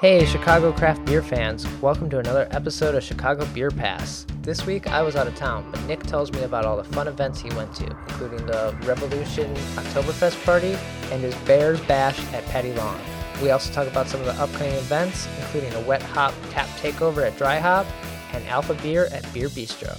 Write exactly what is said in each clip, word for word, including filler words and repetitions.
Hey, Chicago craft beer fans, welcome to another episode of Chicago Beer Pass. This week I was out of town, but Nick tells me about all the fun events he went to, including the Revolution Oktoberfest party and his Bears Bash at Patty Long. We also talk about some of the upcoming events, including a wet hop tap takeover at Dry Hop and Alpha Beer at Beer Bistro.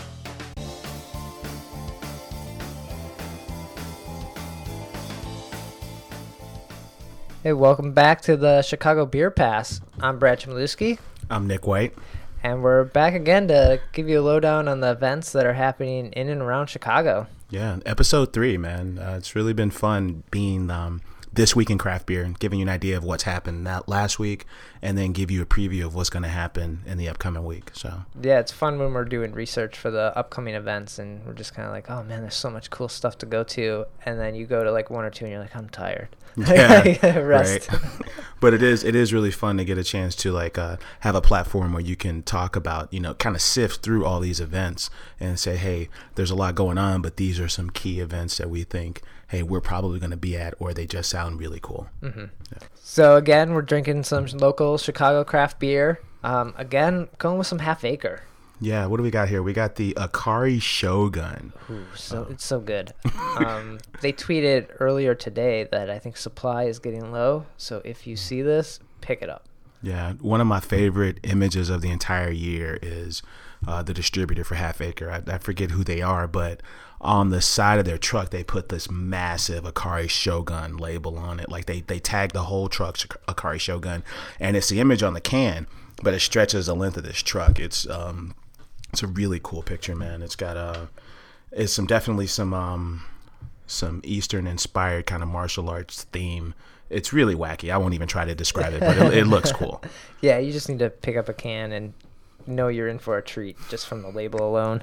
Hey, welcome back to the Chicago Beer Pass. I'm Brad Chmielewski. I'm Nick White. And we're back again to give you a lowdown on the events that are happening in and around Chicago. Yeah, episode three, man. Uh, it's really been fun being um, this week in craft beer and giving you an idea of what's happened that last week and then give you a preview of what's going to happen in the upcoming week. So yeah, it's fun when we're doing research for the upcoming events and we're just kind of like, oh man, there's so much cool stuff to go to. And then you go to like one or two and you're like, I'm tired. Yeah, Rest. Right. But it is it is really fun to get a chance to like uh, have a platform where you can talk about, you know, kind of sift through all these events and say, hey, there's a lot going on, but these are some key events that we think, hey, we're probably going to be at, or they just sound really cool. Mm-hmm. Yeah. So again, we're drinking some local Chicago craft beer. Um, again, going with some Half Acre. Yeah, what do we got here? We got the Akari Shogun. Ooh, so oh. It's so good. Um, they tweeted earlier today that I think supply is getting low. So if you see this, pick it up. Yeah, one of my favorite images of the entire year is uh, the distributor for Half Acre. I, I forget who they are, but on the side of their truck, they put this massive Akari Shogun label on it. Like they, they tag the whole truck Akari Shogun, and it's the image on the can, but it stretches the length of this truck. It's um. It's a really cool picture, man. It's got uh, it's some definitely some um, some Eastern inspired kind of martial arts theme. It's really wacky. I won't even try to describe it, but it, it looks cool. Yeah, you just need to pick up a can and know you're in for a treat just from the label alone.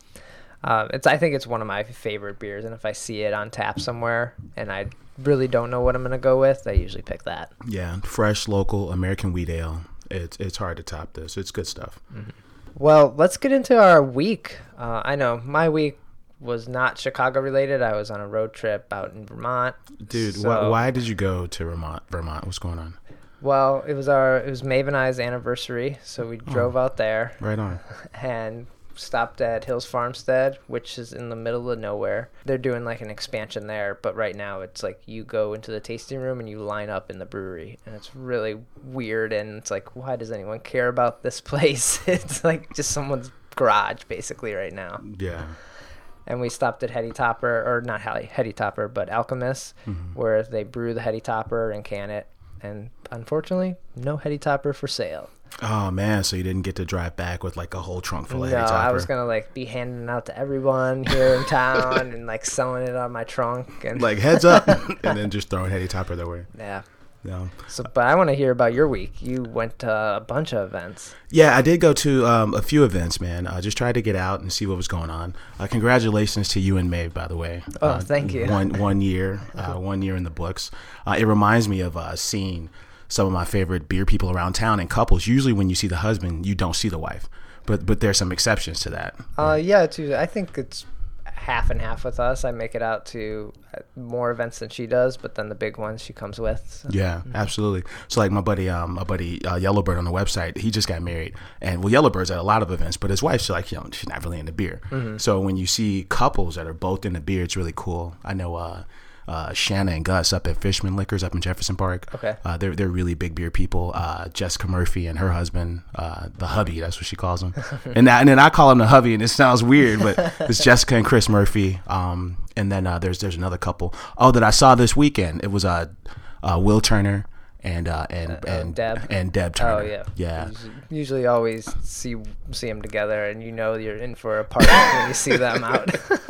Um, it's I think it's one of my favorite beers, and if I see it on tap somewhere and I really don't know what I'm gonna go with, I usually pick that. Yeah, fresh, local American wheat ale. It's it's hard to top this. It's good stuff. Mm-hmm. Well, let's get into our week. Uh, I know my week was not Chicago related. I was on a road trip out in Vermont. Dude, so, wh- why did you go to Vermont? Vermont, what's going on? Well, it was our it was Maeve and I's anniversary, so we drove oh, out there. Right on. And stopped at Hills Farmstead, which is in the middle of nowhere. They're doing like an expansion there, but right now it's like you go into the tasting room and you line up in the brewery, and it's really weird, and it's like, why does anyone care about this place? It's like just someone's garage basically right now. Yeah. And we stopped at Heady Topper, or not Heady, Heady Topper, but Alchemist, mm-hmm. where they brew the Heady Topper and can it, and unfortunately, no Heady Topper for sale. Oh man, so you didn't get to drive back with like a whole trunk full of no, Heady Topper? I was gonna like be handing it out to everyone here in town and like selling it on my trunk and like heads up, and then just throwing Heady Topper their way. Yeah. No. So, but I want to hear about your week. You went to a bunch of events. Yeah, I did go to um, a few events, man. I uh, just tried to get out and see what was going on. Uh, congratulations to you and Maeve, by the way. Oh, uh, thank you. One one year, uh, one year in the books. Uh, it reminds me of uh, seeing some of my favorite beer people around town and couples. Usually, when you see the husband, you don't see the wife, but but there's some exceptions to that. Uh, yeah, too. I think it's half and half with us. I make it out to more events than she does, but then the big ones she comes with. So. Yeah, absolutely. So like my buddy, um, my buddy uh, Yellowbird on the website, he just got married, and well, Yellowbird's at a lot of events, but his wife's like, you know, she's not really into beer. Mm-hmm. So when you see couples that are both into beer, it's really cool. I know. Uh, Uh, Shanna and Gus up at Fishman Liquors up in Jefferson Park. Okay. Uh, they're they're really big beer people. Uh, Jessica Murphy and her husband, uh, the hubby, that's what she calls him. and, I, and then I call him the hubby, and it sounds weird, but it's Jessica and Chris Murphy. Um, and then uh, there's there's another couple. Oh, that I saw this weekend. It was uh, uh, Will Turner and uh, and uh, and Deb and Deb Turner. Oh yeah, yeah. Usually, usually always see see them together, and you know you're in for a party when you see them out.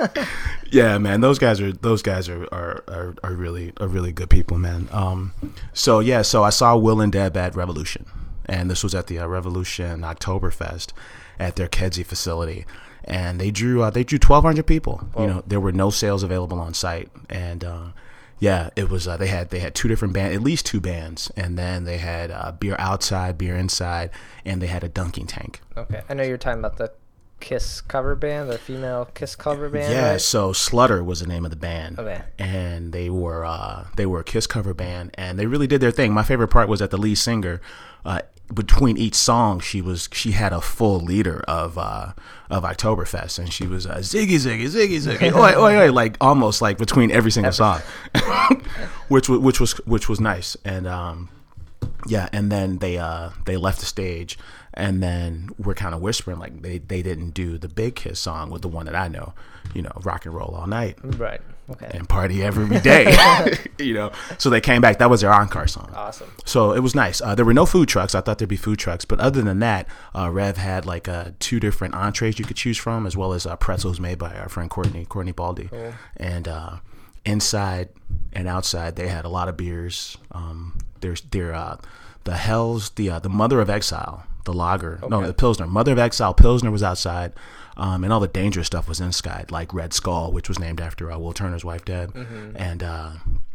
Yeah, man, those guys are those guys are, are, are, are really are really good people, man. Um, so yeah, so I saw Will and Deb at Revolution, and this was at the uh, Revolution Oktoberfest at their Kedzie facility, and they drew uh, they drew twelve hundred people. Whoa. You know, there were no sales available on site, and uh, yeah, it was uh, they had they had two different bands, at least two bands, and then they had uh, beer outside, beer inside, and they had a dunking tank. Okay, I know you're talking about the Kiss cover band, the female Kiss cover band. Yeah, right? so Slutter was the name of the band. Okay. And they were uh, they were a Kiss cover band, and they really did their thing. My favorite part was that the lead singer, uh, between each song, she was she had a full leader of uh, of Oktoberfest, and she was uh, Ziggy Ziggy Ziggy Ziggy, oi oi oi, like almost like between every single song, which was which was which was nice. And um, yeah, and then they uh, they left the stage. And then we're kind of whispering like they, they didn't do the big Kiss song with the one that I know, you know, rock and roll all night. Right. Okay. And party every day, you know. So they came back. That was their encore song. Awesome. So it was nice. Uh, there were no food trucks. I thought there'd be food trucks. But other than that, uh, Rev had like uh, two different entrees you could choose from, as well as uh, pretzels made by our friend Courtney, Courtney Baldy. Cool. And uh, inside and outside, they had a lot of beers. Um, there's their, uh, the Hells, the, uh, the Mother of Exile. The lager, okay. no, the Pilsner. Mother of Exile Pilsner was outside, um, and all the dangerous stuff was inside, like Red Skull, which was named after uh, Will Turner's wife, Deb, mm-hmm. and uh,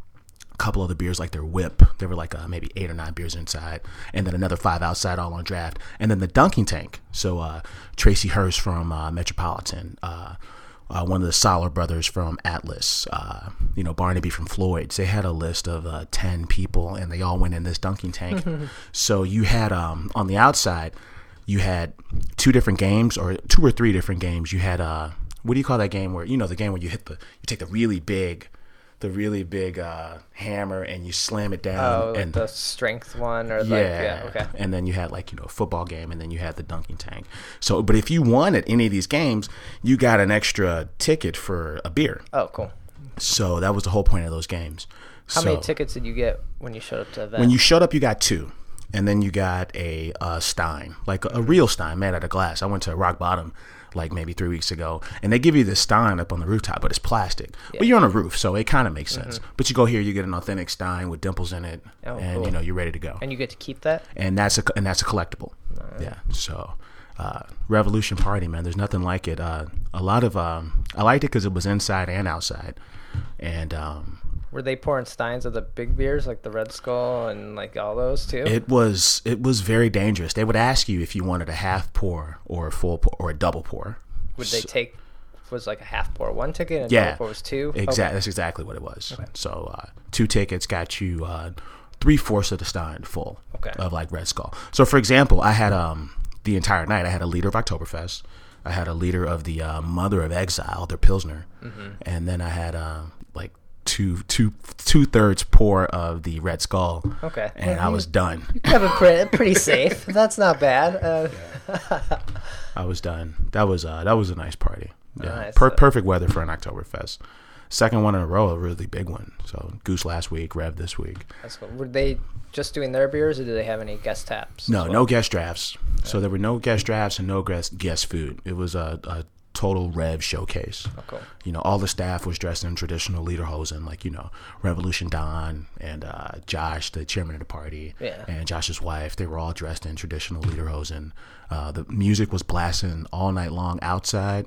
a couple of the beers, like their Whip. There were like uh, maybe eight or nine beers inside, and then another five outside, all on draft. And then the Dunking Tank. So uh, Tracy Hurst from uh, Metropolitan, uh, uh, one of the Soller brothers from Atlas, uh, you know, Barnaby from Floyd's. They had a list of uh, ten people, and they all went in this Dunking Tank. So you had, um, on the outside, you had two different games, or two or three different games. You had, uh, what do you call that game where, you know, the game where you hit the, you take the really big, the really big uh, hammer and you slam it down. Oh, and the strength one, or yeah, like, yeah, okay. And then you had like, you know, a football game, and then you had the Dunking Tank. So, but if you won at any of these games, you got an extra ticket for a beer. Oh, cool. So that was the whole point of those games. How so, many tickets did you get when you showed up to the event? When you showed up, you got two. And then you got a, a Stein, like a, a real Stein made out of glass. I went to Rock Bottom like maybe three weeks ago, and they give you this Stein up on the rooftop, but it's plastic. Yeah. But you're on a roof, so it kind of makes sense. Mm-hmm. But you go here, you get an authentic Stein with dimples in it, oh, and cool. you know you're ready to go. And you get to keep that. And that's a and that's a collectible. Right. Yeah. So, uh, Revolution Party, man. There's nothing like it. Uh, a lot of um, I liked it because it was inside and outside, and. Um, Were they pouring Steins of the big beers, like the Red Skull and like all those too? It was it was very dangerous. They would ask you if you wanted a half pour or a full pour or a double pour. Would they take, was like a half pour one ticket and a yeah, double pour was two? Exactly. Okay. That's exactly what it was. Okay. So uh, two tickets got you uh, three-fourths of the Stein full okay. of like Red Skull. So for example, I had um the entire night, I had a liter of Oktoberfest. I had a liter of the uh, Mother of Exile, their Pilsner. Mm-hmm. And then I had uh, like two two two thirds pour of the Red Skull. Okay. And well, I was done. You have it pretty, pretty safe. That's not bad. Uh, yeah. I was done. That was uh that was a nice party. Yeah. Nice. Per- perfect weather for an Oktoberfest. Second one in a row, a really big one. So Goose last week, Rev this week. That's cool. Were they just doing their beers, or did they have any guest taps? No, well? no guest drafts. Okay. So there were no guest drafts and no guest guest food. It was a, a total Rev showcase. Oh, cool. You know, all the staff was dressed in traditional lederhosen, like, you know, Revolution Don and uh, Josh, the chairman of the party, yeah. and Josh's wife. They were all dressed in traditional lederhosen. Uh, the music was blasting all night long outside.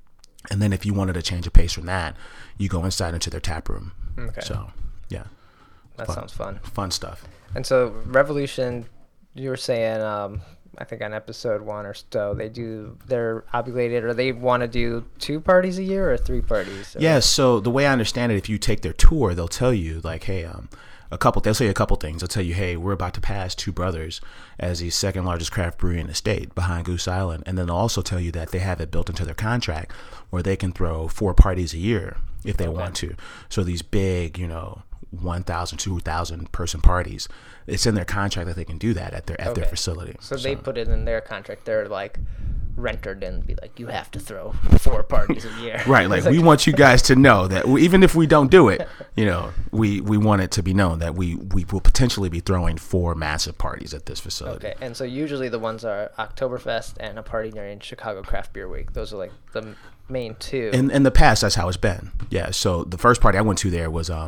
And then if you wanted to change a pace from that, you go inside into their tap room. Okay. So, yeah. That fun, sounds fun. Fun stuff. And so Revolution, you were saying, um, I think on episode one or so, they do, they're obligated, or they want to do two parties a year or three parties? Or? Yeah, so the way I understand it, if you take their tour, they'll tell you, like, hey, um, a couple, they'll say a couple things. They'll tell you, hey, we're about to pass Two Brothers as the second largest craft brewery in the state behind Goose Island. And then they'll also tell you that they have it built into their contract where they can throw four parties a year if they okay. want to. So these big, you know, one thousand, two thousand person parties, it's in their contract that they can do that at their at okay. their facility. So, so they put it in their contract. They're like rented and be like, you have to throw four parties a year. Right. Like, we want you guys to know that we, even if we don't do it, you know, we, we want it to be known that we, we will potentially be throwing four massive parties at this facility. Okay. And so usually the ones are Oktoberfest and a party during Chicago Craft Beer Week. Those are like the main two. In in the past, that's how it's been. Yeah. So the first party I went to there was um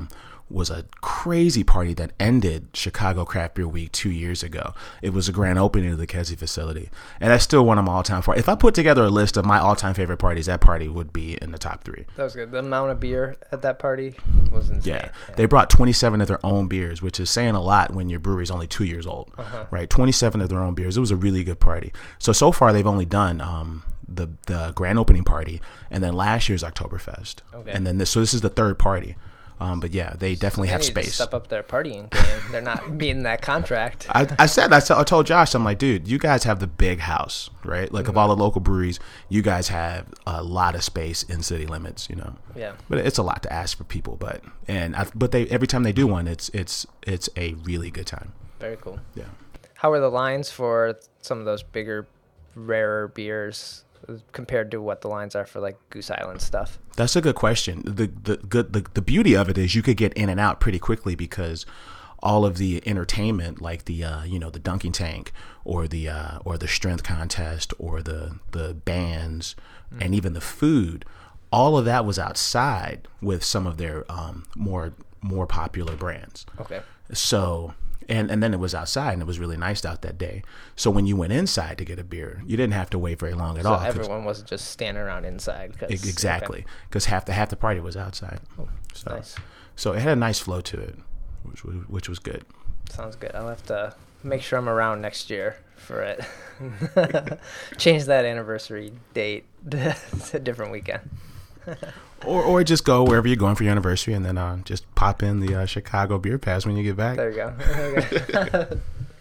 was a crazy party that ended Chicago Craft Beer Week two years ago. It was a grand opening of the Kedzie facility, and that's still one of my all-time parties. If I put together a list of my all-time favorite parties, that party would be in the top three. That was good. The amount of beer at that party was insane. Yeah, yeah. They brought twenty-seven of their own beers, which is saying a lot when your brewery is only two years old, uh-huh. right? twenty-seven of their own beers. It was a really good party. So, so far they've only done um, the the grand opening party, and then last year's Oktoberfest, okay. and then this. So this is the third party. Um, but yeah, they definitely they have need space. To step up their partying game. They're not meeting that contract. I, I said, I, t- I told Josh, I'm like, dude, you guys have the big house, right? Like, mm-hmm. of all the local breweries, you guys have a lot of space in city limits, you know. Yeah. But it's a lot to ask for people, but and I, but they every time they do one, it's it's it's a really good time. Very cool. Yeah. How are the lines for some of those bigger, rarer beers compared to what the lines are for like Goose Island stuff? That's a good question. The the good the, the beauty of it is you could get in and out pretty quickly because all of the entertainment, like the uh, you know the dunking tank or the uh, or the strength contest or the the bands mm. and even the food, all of that was outside with some of their um, more more popular brands. Okay. So. And and then it was outside, and it was really nice out that day. So when you went inside to get a beer, you didn't have to wait very long at so all. So everyone wasn't just standing around inside. Cause, exactly, because okay. half the half the party was outside. Oh, so, nice. So it had a nice flow to it, which was, which was good. Sounds good. I'll have to make sure I'm around next year for it. Change that anniversary date to a different weekend. or or just go wherever you're going for your anniversary, and then uh, just pop in the uh, Chicago Beer Pass when you get back. There you go. There you go.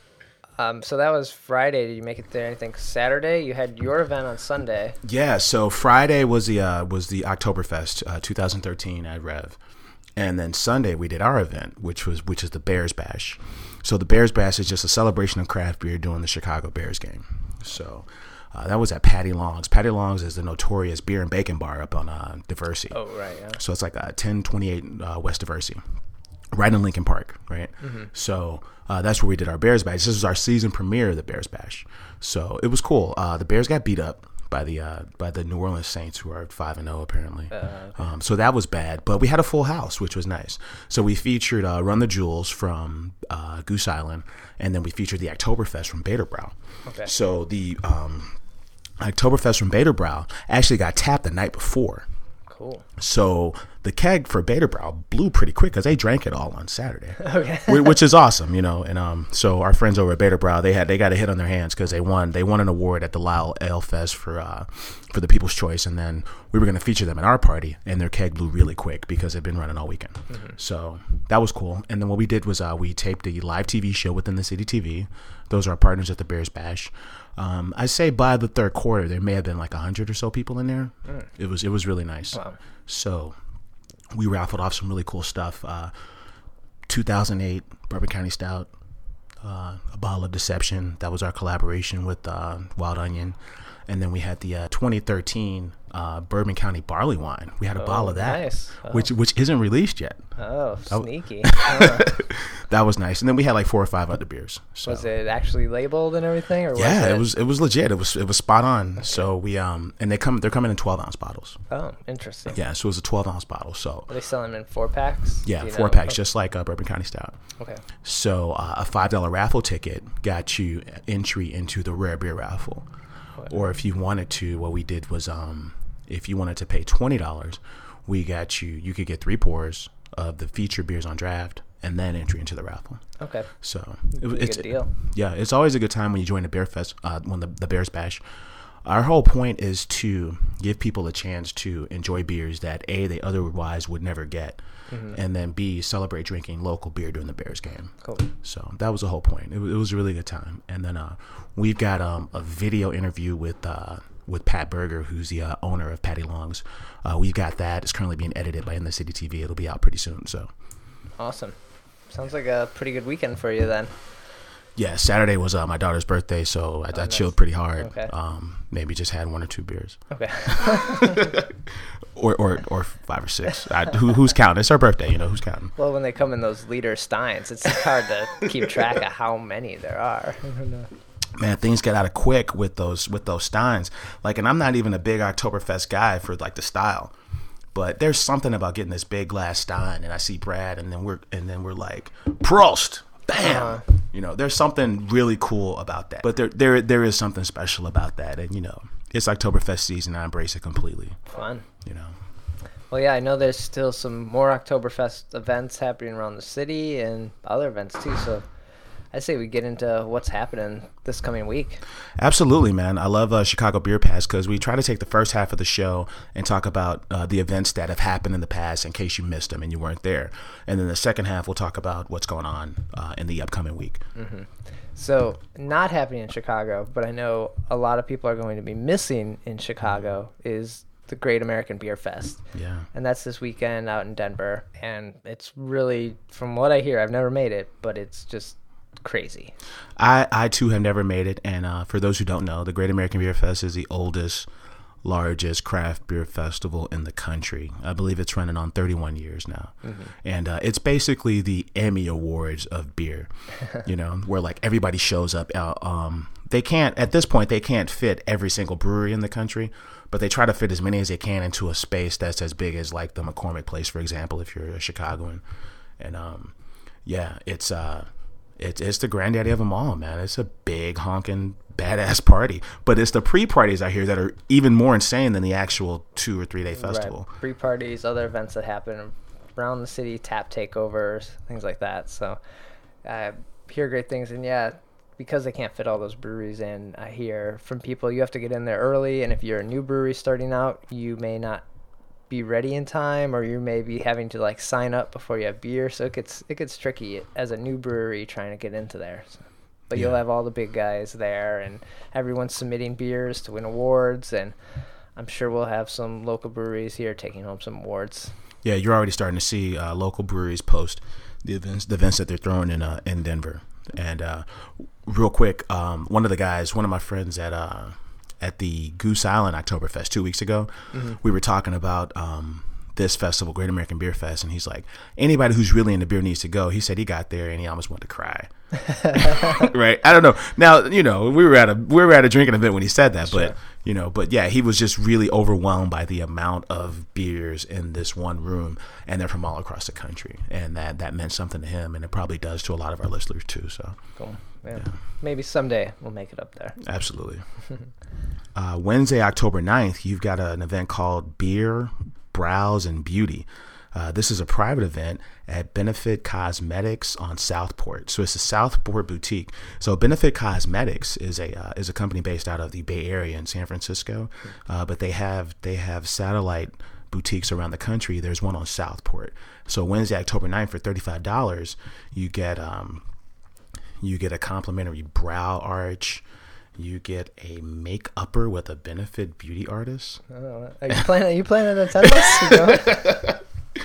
um, so that was Friday. Did you make it there? Anything Saturday? You had your event on Sunday. Yeah. So Friday was the uh, was the Oktoberfest uh, twenty thirteen at Rev, and then Sunday we did our event, which was which is the Bears Bash. So the Bears Bash is just a celebration of craft beer during the Chicago Bears game. So. Uh, that was at Patty Long's. Patty Long's is the notorious beer and bacon bar up on uh, Diversey. Oh, right, yeah. So it's like uh, ten twenty-eight uh, West Diversey, right in Lincoln Park, right? Mm-hmm. So uh, that's where we did our Bears Bash. This was our season premiere of the Bears Bash. So it was cool. Uh, the Bears got beat up by the uh, by the New Orleans Saints, who are five and zero apparently. Uh, okay. um, so that was bad, but we had a full house, which was nice. So we featured uh, Run the Jewels from uh, Goose Island, and then we featured the Oktoberfest from Baderbrau. Okay. So the um, Oktoberfest from Baderbrau actually got tapped the night before. Cool. So the keg for Baderbrau blew pretty quick because they drank it all on Saturday. Okay. Which is awesome, you know. And um, so our friends over at Baderbrau, they had they got a hit on their hands because they won they won an award at the Lyle Ale Fest for uh for the People's Choice, and then we were going to feature them at our party, and their keg blew really quick because they'd been running all weekend. Mm-hmm. So that was cool. And then what we did was uh, we taped a live T V show within the City T V. Those are our partners at the Bears Bash. Um, I say by the third quarter, there may have been like a hundred or so people in there. Mm. It was it was really nice. Wow. So we raffled off some really cool stuff. Uh, two thousand eight Bourbon County Stout, uh, a bottle of Deception. That was our collaboration with uh, Wild Onion. And then we had the uh, twenty thirteen uh, Bourbon County Barley Wine. We had a oh, bottle of that, nice. oh. which which isn't released yet. Oh, sneaky. oh. That was nice. And then we had like four or five other beers. So. Was it actually labeled and everything? Or yeah, was it? it was it was legit. It was it was spot on. Okay. So we um and they come they're coming in twelve ounce bottles. Oh, interesting. Yeah, so it was a twelve ounce bottle. So are they selling them in four packs? Yeah, four know? packs, just like uh, Bourbon County Stout. Okay. So uh, a five dollar raffle ticket got you entry into the rare beer raffle. Okay. Or if you wanted to, what we did was um if you wanted to pay twenty dollars, we got you you could get three pours of the featured beers on draft, and then entry into the raffle. Okay. So it, it's a good deal. Yeah, it's always a good time when you join the Bear Fest, uh, when the, the Bears Bash. Our whole point is to give people a chance to enjoy beers that A, they otherwise would never get, mm-hmm. and then B, celebrate drinking local beer during the Bears game. Cool. So that was the whole point. It, it was a really good time. And then uh, we've got um, a video interview with uh, with Pat Berger, who's the uh, owner of Patty Long's. Uh, we've got that. It's currently being edited by In the City T V. It'll be out pretty soon. So awesome. Sounds like a pretty good weekend for you then. Yeah, Saturday was uh, my daughter's birthday, so I, oh, I nice. chilled pretty hard. Okay. Um, maybe just had one or two beers. Okay. or, or or five or six. I, who, who's counting? It's her birthday, you know. Who's counting? Well, when they come in those liter steins, it's hard to keep track of how many there are. Man, things get out of quick with those with those steins. Like, and I'm not even a big Oktoberfest guy for like the style, But there's something about getting this big glass Stein, and I see Brad, and then we're and then we're like, Prost, bam. Uh-huh. You know, there's something really cool about that. But there there there is something special about that, and you know, it's Oktoberfest season. I embrace it completely. Fun. You know. Well, yeah, I know there's still some more Oktoberfest events happening around the city and other events too. So I say we get into what's happening this coming week. Absolutely, man. I love uh, Chicago Beer Pass because we try to take the first half of the show and talk about uh, the events that have happened in the past in case you missed them and you weren't there. And then the second half, we'll talk about what's going on uh, in the upcoming week. Mm-hmm. So not happening in Chicago, but I know a lot of people are going to be missing in Chicago is the Great American Beer Fest. Yeah. And that's this weekend out in Denver. And it's really, from what I hear, I've never made it, but it's just crazy. I, I too have never made it. And uh, for those who don't know, the Great American Beer Fest is the oldest, largest craft beer festival in the country. I believe it's running on thirty-one years now. Mm-hmm. And uh, it's basically the Emmy Awards of beer, you know, where like everybody shows up. Uh, um, they can't, at this point, they can't fit every single brewery in the country, but they try to fit as many as they can into a space that's as big as like the McCormick Place, for example, if you're a Chicagoan. And um, yeah, it's uh, it's it's the granddaddy of them all, man. It's a big honking badass party, but it's the pre-parties I hear that are even more insane than the actual two or three day festival. Right. Pre-parties, other events that happen around the city, tap takeovers, things like that. So I hear great things, and yeah, because they can't fit all those breweries in, I hear from people you have to get in there early, and if you're a new brewery starting out, you may not be ready in time, or you may be having to like sign up before you have beer, so it gets it gets tricky as a new brewery trying to get into there. So. But yeah. You'll have all the big guys there, and everyone's submitting beers to win awards, and I'm sure we'll have some local breweries here taking home some awards. Yeah, you're already starting to see uh, local breweries post the events, the events that they're throwing in uh, in Denver. And uh, real quick, um, one of the guys, one of my friends at uh, at the Goose Island Oktoberfest two weeks ago, mm-hmm. we were talking about um, this festival, Great American Beer Fest, and he's like, anybody who's really into beer needs to go. He said he got there and he almost wanted to cry. Right? I don't know. Now, you know, we were at a we were at a drinking event when he said that, sure. but you know, but yeah, he was just really overwhelmed by the amount of beers in this one room, and they're from all across the country, and that that meant something to him, and it probably does to a lot of our listeners too. So cool. Yeah. Yeah. Maybe someday we'll make it up there. Absolutely. uh, Wednesday, October ninth, you've got an event called Beer, Brows, and Beauty. Uh, this is a private event at Benefit Cosmetics on Southport. So it's a Southport boutique. So Benefit Cosmetics is a uh, is a company based out of the Bay Area in San Francisco, uh, but they have they have satellite boutiques around the country. There's one on Southport. So Wednesday, October ninth, for thirty-five dollars, you get um you get a complimentary brow arch. You get a make-upper with a Benefit beauty artist. Oh, are you planning? Are you planning to attend this?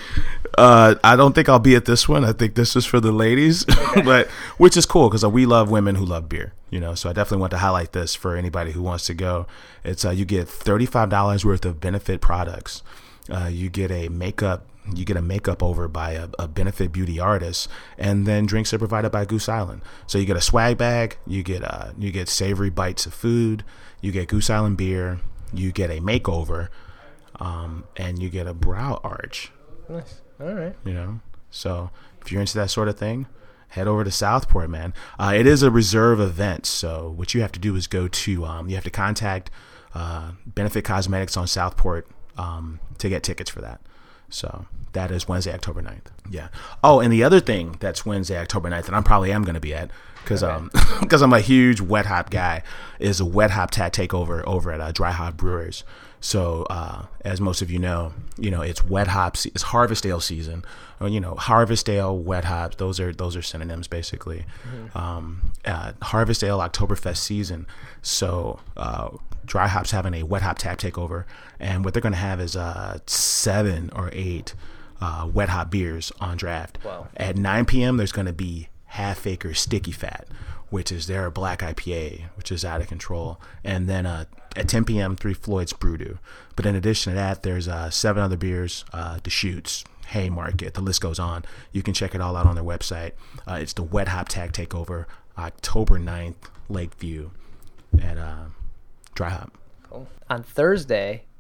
Uh, I don't think I'll be at this one. I think this is for the ladies, okay. But which is cool because uh, we love women who love beer, you know. So I definitely want to highlight this for anybody who wants to go. It's uh, you get thirty-five dollars worth of Benefit products. Uh, you get a makeup. You get a makeup over by a, a Benefit beauty artist, and then drinks are provided by Goose Island. So you get a swag bag. You get uh, you get savory bites of food. You get Goose Island beer. You get a makeover, um, and you get a brow arch. Nice. All right. You know, so if you're into that sort of thing, head over to Southport, man. Uh, it is a reserve event, so what you have to do is go to, um, you have to contact uh, Benefit Cosmetics on Southport um, to get tickets for that. So that is Wednesday, October ninth. Yeah. Oh, and the other thing that's Wednesday, October ninth, and I probably am going to be at, because okay. um, because I'm a huge wet hop guy, is a wet hop tat takeover over at uh, Dry Hop Brewers. So, uh, as most of you know, you know, it's wet hops, it's harvest ale season, or, you know, harvest ale, wet hops, those are, those are synonyms basically. Mm-hmm. Um, uh, harvest ale, Oktoberfest season. So, uh, Dry Hop's having a wet hop tap takeover, and what they're going to have is, uh, seven or eight, uh, wet hop beers on draft. Wow. At nine p.m. there's going to be Half Acre Sticky Fat, which is their black I P A, which is out of control. And then uh, at ten p.m., Three Floyds Brewdew. But in addition to that, there's uh, seven other beers, uh, Deschutes, Haymarket, the list goes on. You can check it all out on their website. Uh, it's the Wet Hop Tag Takeover, October ninth, Lakeview at uh, Dry Hop. Cool. On Thursday,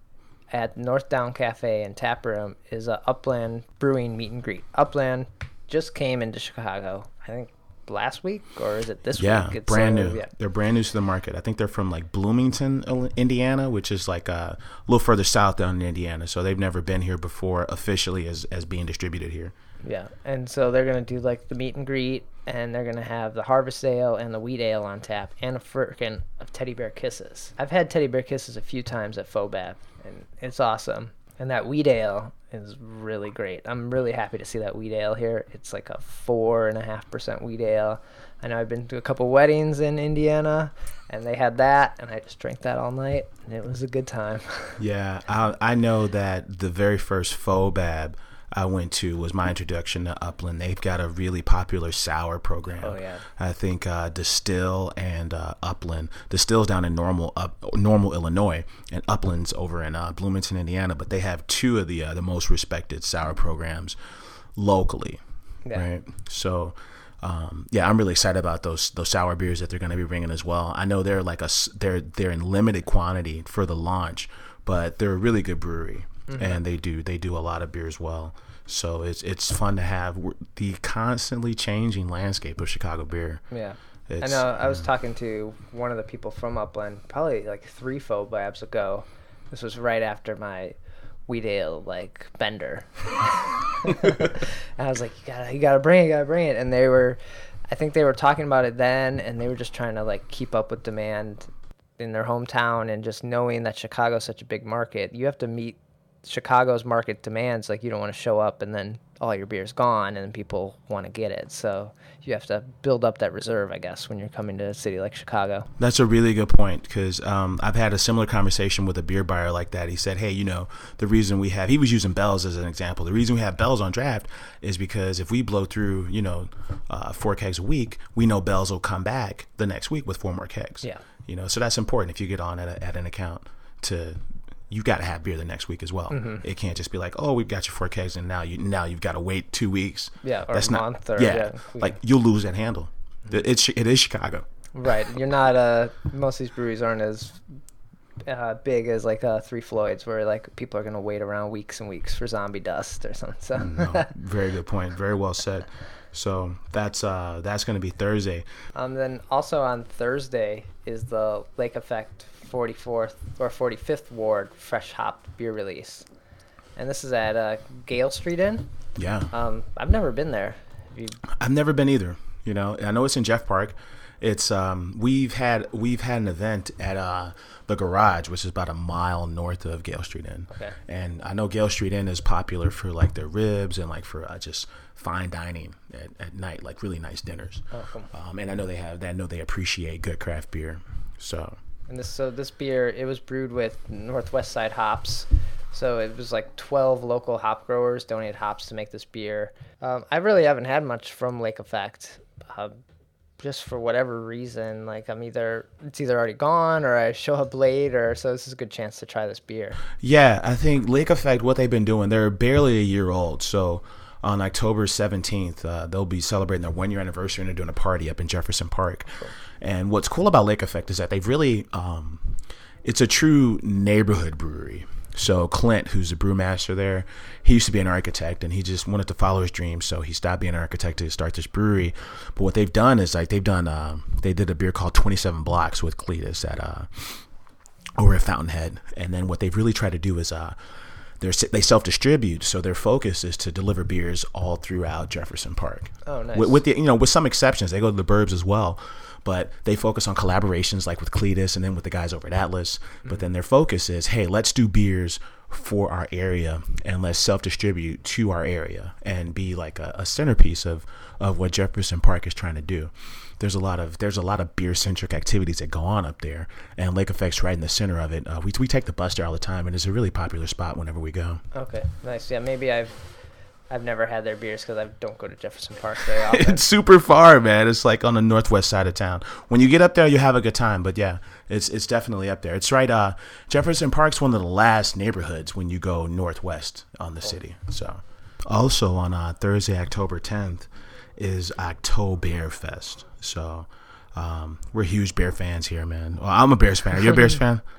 at North Down Cafe and Tap Room is a Upland Brewing meet and greet. Upland just came into Chicago, I think last week, or is it this yeah, week? It's brand uh, new. Yeah. They're brand new to the market. I think they're from like Bloomington, Indiana, which is like a little further south down in Indiana. So they've never been here before officially as, as being distributed here. Yeah, and so they're going to do like the meet and greet, and they're going to have the Harvest Ale and the Wheat Ale on tap, and a firkin of Teddy Bear Kisses. I've had Teddy Bear Kisses a few times at Fobab, and it's awesome. And that Wheat Ale is really great. I'm really happy to see that Wheat Ale here. It's like a four and a half percent Wheat Ale. I know I've been to a couple weddings in Indiana, and they had that, and I just drank that all night, and it was a good time. Yeah, I, I know that the very first Fobab I went to was my introduction to Upland. They've got a really popular sour program. Oh yeah, I think uh, Distill and uh, Upland. Distill's down in Normal, up, Normal, Illinois, and Upland's over in uh, Bloomington, Indiana. But they have two of the uh, the most respected sour programs locally, yeah. right? So. Um, yeah, I'm really excited about those those sour beers that they're going to be bringing as well. I know they're like a they're they're in limited quantity for the launch, but they're a really good brewery. Mm-hmm. And they do they do a lot of beers well, so it's it's fun to have the constantly changing landscape of Chicago beer. Yeah, it's, I know. I was uh, talking to one of the people from Upland probably like three Fobabs ago. This was right after my Wheat Ale like bender. And I was like, you gotta you gotta bring it, you gotta bring it. And they were, I think they were talking about it then, and they were just trying to like keep up with demand in their hometown, and just knowing that Chicago's such a big market, you have to meet Chicago's market demands. Like, you don't want to show up and then all your beer's gone and people want to get it. So you have to build up that reserve, I guess, when you're coming to a city like Chicago. That's a really good point, because um, I've had a similar conversation with a beer buyer like that. He said, hey, you know, the reason we have, he was using Bell's as an example. The reason we have Bell's on draft is because if we blow through, you know, uh, four kegs a week, we know Bell's will come back the next week with four more kegs. Yeah. You know, so that's important if you get on at, a, at an account to, you got to have beer the next week as well. Mm-hmm. It can't just be like, oh, we've got your four kegs and now you now you've got to wait two weeks. Yeah, or that's a not, month. Or, yeah, yeah, like you'll lose that handle. It's it is Chicago. Right. You're not. Uh, most of these breweries aren't as uh, big as like uh, Three Floyds, where like people are gonna wait around weeks and weeks for Zombie Dust or something. So. No, very good point. Very well said. So that's uh that's gonna be Thursday. Um. Then also on Thursday is the Lake Effect forty-fourth or forty-fifth Ward Fresh Hopped beer release, and this is at uh, Gale Street Inn. Yeah. Um. I've never been there. You... I've never been either. You know, I know it's in Jeff Park. It's um we've had we've had an event at uh the Garage, which is about a mile north of Gale Street Inn. Okay. And I know Gale Street Inn is popular for like their ribs and like for uh, just fine dining at, at night, like really nice dinners. Oh, cool. Um, and I know they have that. I know they appreciate good craft beer. So. And this so this beer, it was brewed with Northwest Side hops. So it was like twelve local hop growers donated hops to make this beer. Um, I really haven't had much from Lake Effect. Uh, just for whatever reason, like I'm either it's either already gone or I show up late, or so this is a good chance to try this beer. Yeah, I think Lake Effect, what they've been doing, they're barely a year old. So on October seventeenth, uh, they'll be celebrating their one year anniversary, and they're doing a party up in Jefferson Park. Cool. And what's cool about Lake Effect is that they've really, um, it's a true neighborhood brewery. So Clint, who's the brewmaster there, he used to be an architect, and he just wanted to follow his dreams. So he stopped being an architect to start this brewery. But what they've done is like they've done, uh, they did a beer called twenty-seven Blocks with Cletus at uh, over at Fountainhead. And then what they've really tried to do is uh, they're, they self-distribute. So their focus is to deliver beers all throughout Jefferson Park. Oh, nice. With, with the, you know, with some exceptions, they go to the burbs as well. But they focus on collaborations like with Cletus and then with the guys over at Atlas. Mm-hmm. But then their focus is, hey, let's do beers for our area and let's self-distribute to our area and be like a, a centerpiece of, of what Jefferson Park is trying to do. There's a lot of there's a lot of beer-centric activities that go on up there, and Lake Effect's right in the center of it. Uh, we we take the bus there all the time, and it's a really popular spot whenever we go. Okay, nice. Yeah, maybe I've I've never had their beers because I don't go to Jefferson Park very often. It's super far, man. It's like on the northwest side of town. When you get up there, you have a good time. But yeah, it's it's definitely up there. It's right. Uh, Jefferson Park's one of the last neighborhoods when you go northwest on the cool. city. So, also on uh, Thursday, October tenth, is Oktoberfest. So, um, we're huge Bear fans here, man. Well, I'm a Bears fan. Are you a Bears fan?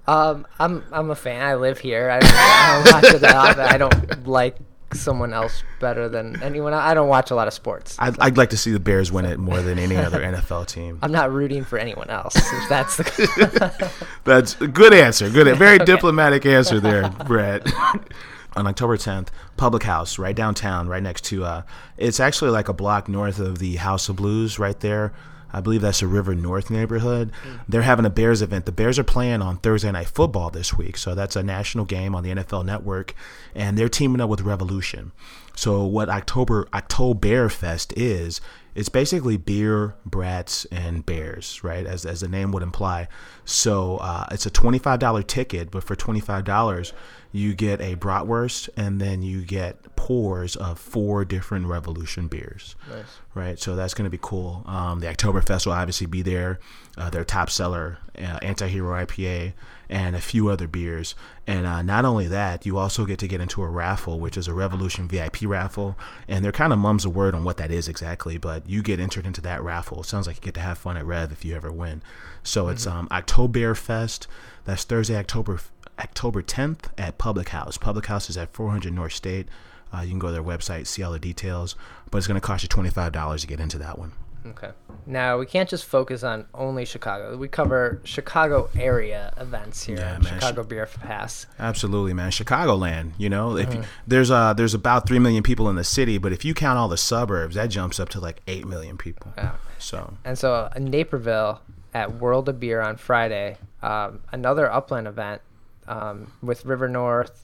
Um, I'm I'm a fan. I live here. I don't, I don't watch it that often. I don't like someone else better than anyone else. I don't watch a lot of sports. I'd, I'd like to see the Bears win it more than any other N F L team. I'm not rooting for anyone else. If that's the. That's a good answer. Good, very Okay. diplomatic answer there, Brett. On October tenth, Public House, right downtown, right next to. Uh, it's actually like a block north of the House of Blues, right there. I believe that's the River North neighborhood. Mm. They're having a Bears event. The Bears are playing on Thursday Night Football this week, so that's a national game on the N F L Network, and they're teaming up with Revolution. So what October October Fest is, it's basically beer, brats, and bears, right, as as the name would imply. So uh, it's a twenty-five dollars ticket, but for twenty-five dollars, you get a bratwurst, and then you get pours of four different Revolution beers. Nice. Right, so that's going to be cool. Um, the Oktoberfest will obviously be there. Uh, their top seller, uh, Anti-Hero I P A, and a few other beers. And uh, not only that, you also get to get into a raffle, which is a Revolution V I P raffle. And they're kind of mums the word on what that is exactly, but you get entered into that raffle. It sounds like you get to have fun at Rev if you ever win. So mm-hmm. it's um, Oktoberfest. That's Thursday, October October tenth at Public House. Public House is at four hundred North State. Uh, you can go to their website, see all the details, but it's going to cost you twenty-five dollars to get into that one. Okay. Now, we can't just focus on only Chicago. We cover Chicago area events here Yeah, at man. Chicago Beer Pass. Absolutely, man. Chicagoland, you know, if Mm-hmm. you, there's uh there's about three million people in the city, but if you count all the suburbs, that jumps up to like eight million people. Yeah. So And so in Naperville at World of Beer on Friday, um, another Upland event um, with River North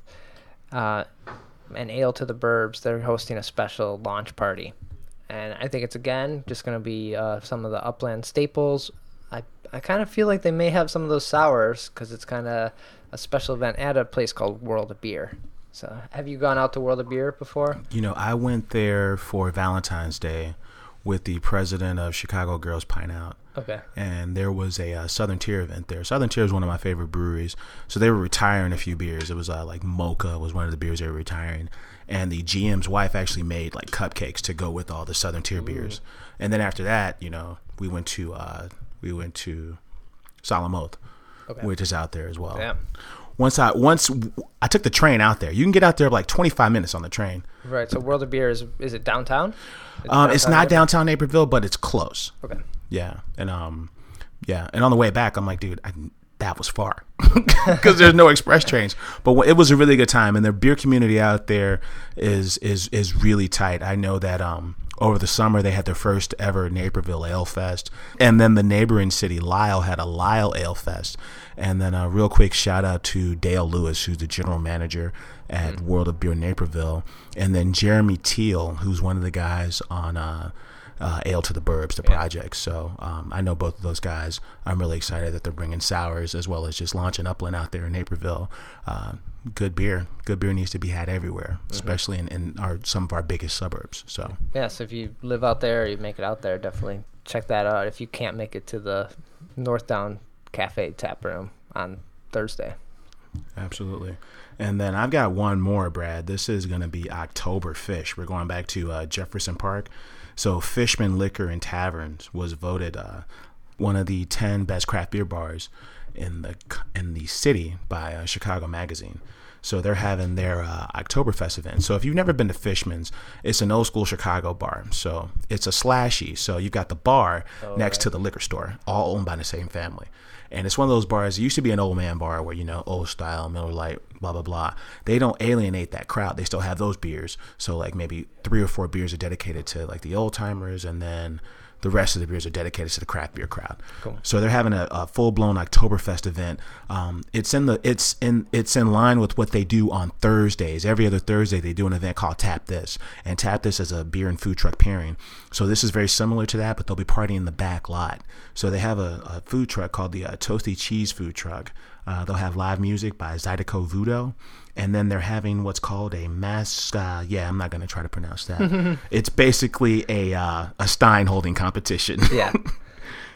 uh, and Ale to the Burbs. They're hosting a special launch party. And I think it's, again, just going to be uh, some of the Upland staples. I, I kind of feel like they may have some of those sours because it's kind of a special event at a place called World of Beer. So have you gone out to World of Beer before? You know, I went there for Valentine's Day with the president of Chicago Girls Pint Out. Okay. And there was a uh, Southern Tier event there. Southern Tier is one of my favorite breweries. So they were retiring a few beers. It was uh, like Mocha was one of the beers they were retiring. And the G M's wife actually made like cupcakes to go with all the Southern Tier Ooh. beers. And then after that, you know, we went to uh, we went to Solemn Oath, Okay. which is out there as well. Yeah. Once I once I took the train out there. You can get out there like twenty-five minutes on the train. Right. So World of Beer is is it downtown? Um, it's not Naperville? downtown Naperville, but it's close. Okay. Yeah, and um, yeah, and on the way back, I'm like, dude, I, that was far because there's no express trains. But it was a really good time, and the beer community out there is is is really tight. I know that um, over the summer they had their first ever Naperville Ale Fest, and then the neighboring city Lyle had a Lyle Ale Fest. And then a real quick shout out to Dale Lewis, who's the general manager at mm-hmm. World of Beer Naperville, and then Jeremy Teal, who's one of the guys on uh, uh, Ale to the Burbs, the yeah. project. So um, I know both of those guys. I'm really excited that they're bringing sours as well as just launching Upland out there in Naperville. Uh, good beer. Good beer needs to be had everywhere, mm-hmm. especially in, in our some of our biggest suburbs. So yeah, so if you live out there or you make it out there, definitely check that out. If you can't make it to the Northdown Cafe tap room on Thursday. Absolutely. And then I've got one more, Brad. This is going to be October Fish. We're going back to uh, Jefferson Park. So Fishman Liquor and Taverns was voted uh, one of the ten best craft beer bars in the in the city by uh, Chicago Magazine. So they're having their uh, Oktoberfest event. So if you've never been to Fishman's, it's an old school Chicago bar. So it's a slashy. So you've got the bar oh, next right. to the liquor store, all owned by the same family. And it's one of those bars. It used to be an old man bar where, you know, old style, Miller Lite, blah, blah, blah. They don't alienate that crowd. They still have those beers. So like maybe three or four beers are dedicated to like the old timers, and then the rest of the beers are dedicated to the craft beer crowd. Cool. So they're having a, a full blown Oktoberfest event. Um, it's in the it's in it's in line with what they do on Thursdays. Every other Thursday they do an event called Tap This, and Tap This is a beer and food truck pairing. So this is very similar to that, but they'll be partying in the back lot. So they have a, a food truck called the uh, Toasty Cheese Food Truck. Uh, they'll have live music by Zydeco Voodoo. And then they're having what's called a mass. Uh, yeah, I'm not going to try to pronounce that. It's basically a uh, a Stein holding competition. Yeah.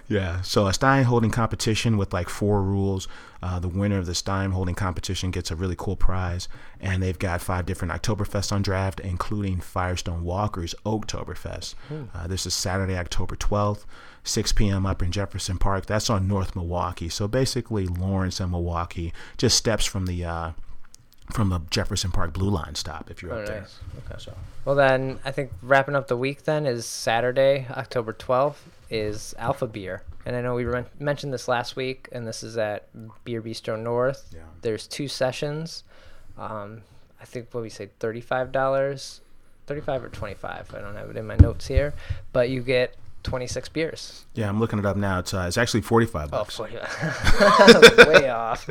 Yeah, so a Stein holding competition with like four rules. Uh, the winner of the Stein holding competition gets a really cool prize, and they've got five different Oktoberfest on draft, including Firestone Walker's Oaktoberfest. Hmm. Uh, this is Saturday, October twelfth, six p.m. up in Jefferson Park. That's on North Milwaukee. So basically, Lawrence and Milwaukee, just steps from the uh, from the Jefferson Park Blue Line stop if you're oh, up there. Nice. Okay. So. Well, then I think wrapping up the week then is Saturday, October twelfth. Is Alpha Beer. And I know we re- mentioned this last week, and this is at Beer Bistro North. Yeah. There's two sessions. Um, I think, what we say, thirty-five dollars, thirty-five or twenty-five. I don't have it in my notes here. But you get twenty-six beers. Yeah, I'm looking it up now. It's, uh, it's actually forty-five bucks. Oh, forty-five. Way off.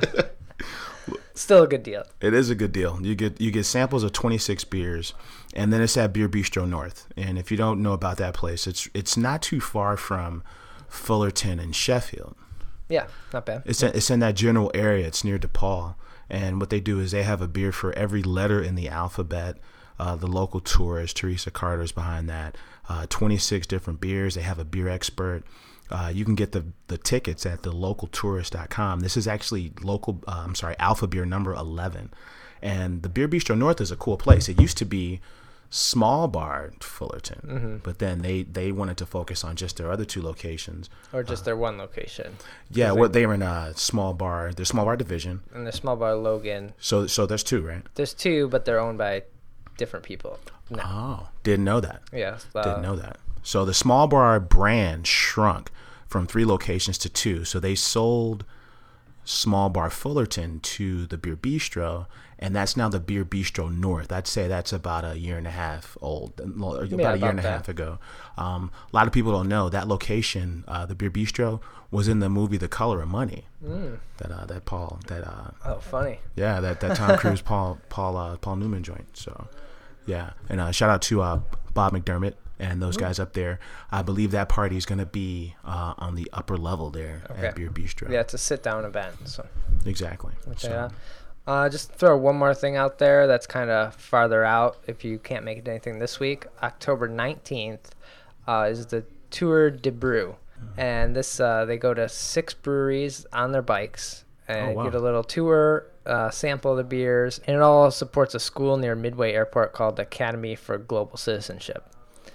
Still a good deal. It is a good deal. You get you get samples of twenty-six beers, and then it's at Beer Bistro North. And if you don't know about that place, it's it's not too far from Fullerton and Sheffield. Yeah, not bad. It's in, it's in that general area. It's near DePaul. And what they do is they have a beer for every letter in the alphabet. Uh, the local tourist, Teresa Carter's behind that. Uh, twenty-six different beers. They have a beer expert. Uh, you can get the, the tickets at the local tourist dot com. This is actually local, uh, I'm sorry, Alpha Beer number eleven. And the Beer Bistro North is a cool place. It used to be Small Bar Fullerton, mm-hmm. but then they, they wanted to focus on just their other two locations. Or just uh, their one location. Yeah, well, they were in a Small Bar, their Small Bar division. And the Small Bar Logan. So so there's two, right? There's two, but they're owned by different people. No. Oh, didn't know that. Yeah. Uh, didn't know that. So the Small Bar brand shrunk from three locations to two. So they sold Small Bar Fullerton to the Beer Bistro, and that's now the Beer Bistro North. I'd say that's about a year and a half old, about yeah, a year and a that. half ago. Um, a lot of people don't know that location, uh, the Beer Bistro, was in the movie The Color of Money. Mm. That uh, that Paul that uh, oh funny yeah that that Tom Cruise Paul Paul uh, Paul Newman joint. So yeah, and uh, shout out to uh, Bob McDermott and those guys up there. I believe that party is going to be uh, on the upper level there okay. at Beer Bistro. Yeah, it's a sit-down event. So exactly. Okay, so. uh, just throw one more thing out there that's kind of farther out if you can't make it to anything this week. October nineteenth uh, is the Tour de Brew. Mm-hmm. And this uh, they go to six breweries on their bikes and oh, wow. get a little tour, uh, sample the beers. And it all supports a school near Midway Airport called the Academy for Global Citizenship.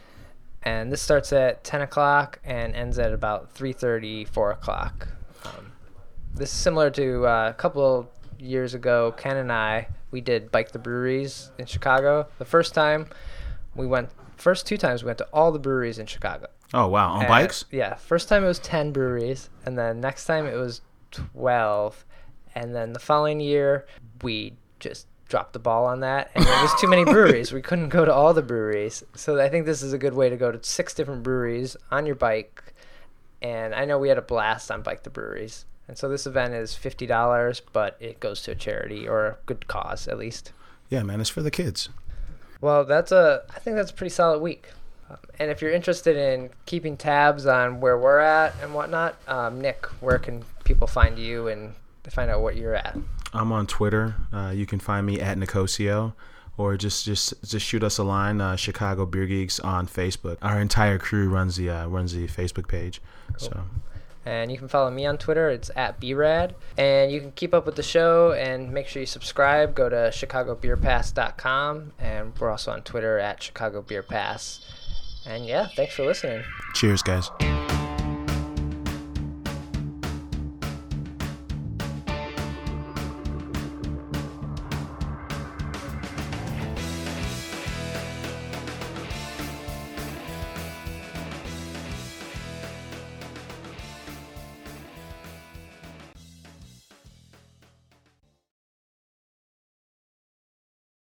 And this starts at ten o'clock and ends at about three thirty, four o'clock. Um, this is similar to uh, a couple of years ago, Ken and I, we did Bike the Breweries in Chicago. The first time we went, first two times we went to all the breweries in Chicago. Oh, wow. On and, bikes? Yeah. First time it was ten breweries, and then next time it was twelve. And then the following year, we just dropped the ball on that, and there was too many breweries. We couldn't go to all the breweries. So I think this is a good way to go to six different breweries on your bike. And I know we had a blast on Bike the Breweries. And so this event is fifty dollars, but it goes to a charity or a good cause at least. Yeah, man, it's for the kids. Well, that's a I think that's a pretty solid week. Um, and if you're interested in keeping tabs on where we're at and whatnot, um, Nick, where can people find you and find out what you're at? I'm on Twitter. Uh, you can find me at Nicosio, or just just just shoot us a line. Uh, Chicago Beer Geeks on Facebook. Our entire crew runs the uh, runs the Facebook page. Cool. So. And you can follow me on Twitter. It's at B Rad. And you can keep up with the show and make sure you subscribe. Go to chicago beer pass dot com. And we're also on Twitter at Chicago Beer Pass. And yeah, thanks for listening. Cheers, guys.